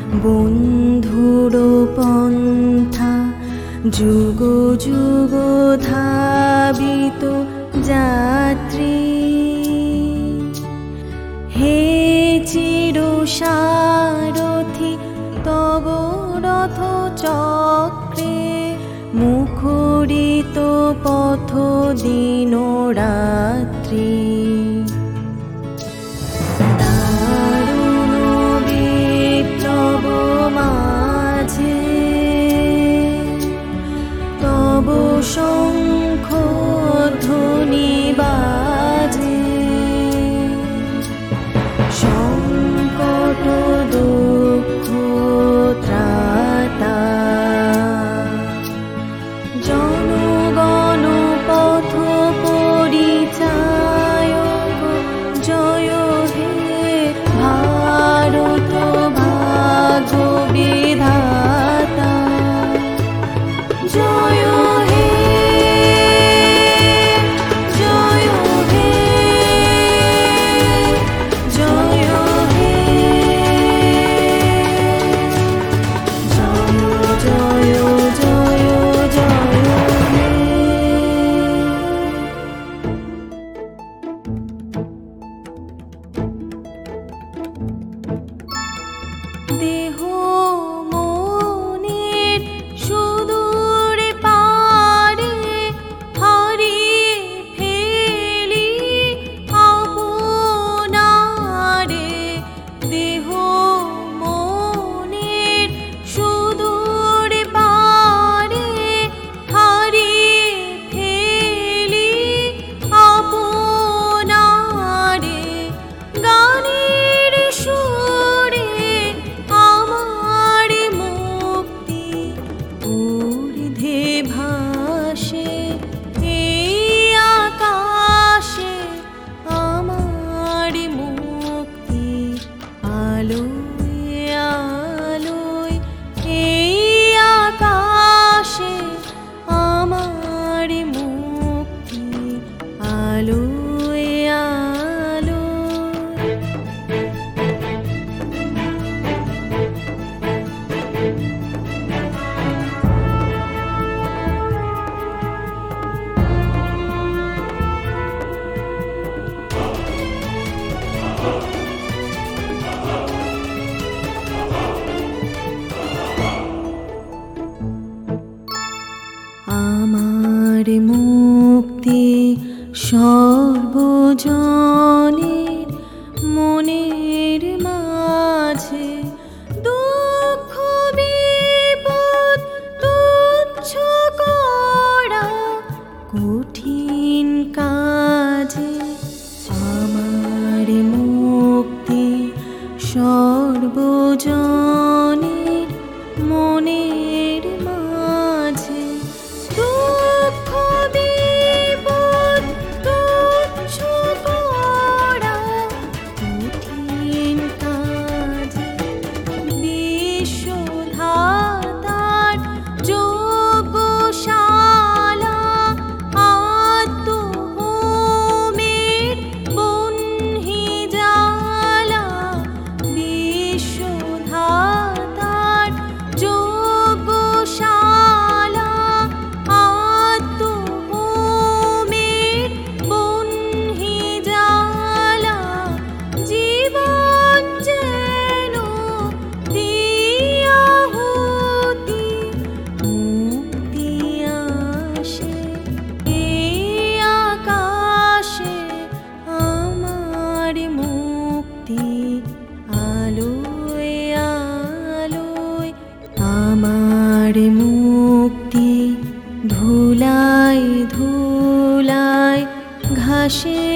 বন্ধুর পন্থা যুগ যুগ ধাবিত যাত্রী, হে চির সারথি তব রথ চক্রে মুখরিত পথ দিন রাত্রি। দারুণ বিপ্লব মাঝে তব শঙ্খ ধ্বনি বাজে, সংকট দুঃখ ত্রাতা জনগণ পথ পরিচায়ক। জয় হে ভারত ভাগ্য বিধাতা, জয় হে, জয় হে, জয় হে, জয় জয় জয় জয় হে। দেহ মনের সুদূর পারে হারিয়ে ফেলি আপনারে। দেহ মনের সুদূর পারে হারিয়ে ফেলি আপনারে। গানের সুরে আমার মুক্তি ঊর্ধ্বে ভাসে, এই আকাশে আমার মুক্তি আলোয় আলোয়। এই আকাশে আমার মুক্তি আলোয় আলোয়। আমার মুক্তি সর্বজনের মনের মাঝে। দুঃখ বিপদ তুচ্ছ করা কঠিন কাজে। আমার মুক্তি সর্বজনের মনের মাঝে। দুঃখ বিপদ তুচ্ছ করা কঠিন কাজে। বিশ্বধাতার যজ্ঞশালা আত্মহোমের বহ্নি জ্বালা। বিশ্বধাতার যজ্ঞশালা আত্মহোমের বহ্নি জ্বালা। জীবন যেন দিয়াহুতি মুক্তি আসে, এই আকাশে আমার মুক্তি আলোয় আলোয়। আমার মুক্তি ধুলায় ধুলায় ঘাসে